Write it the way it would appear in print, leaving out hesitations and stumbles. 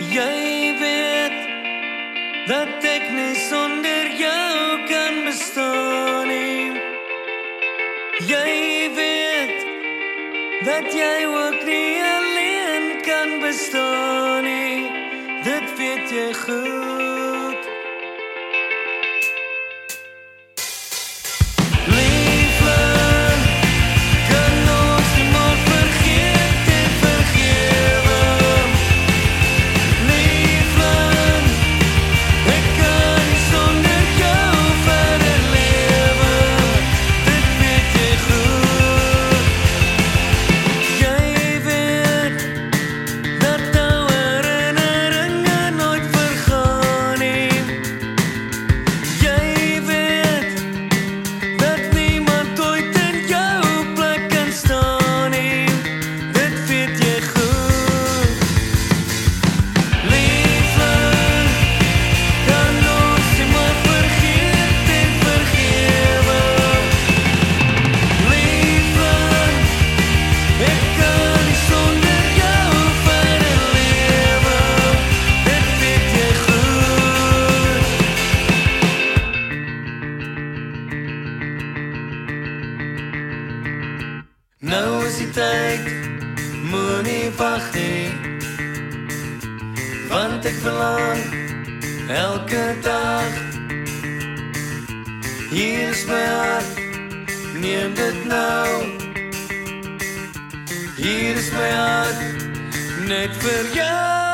Jy weet dat ek nie sonder jou kan bestaan nie. Jy weet dat jy ook nie alleen kan bestaan nie. Dit weet jy goed. Liefling, kan ons nie maar vergeet en vergewe. Liefling, ek kan nie sonder jou verder lewe. Dit weet jy goed. Jy weet dat ou herinneringe nooit vergaan nie. Jy weet dat niemand ooit in jou plek kan staan nie. Dit weet jy goed. Liefling, kan ons nie maar vergeet en vergewe. Liefling, ek kan nie sonder jou verder lewe. Dit weet jy goed. Nou is die tyd, moenie wag nie, want ek verlang elke dag. Hier is my hart, neem dit nou. Hier is my hart, net vir jou.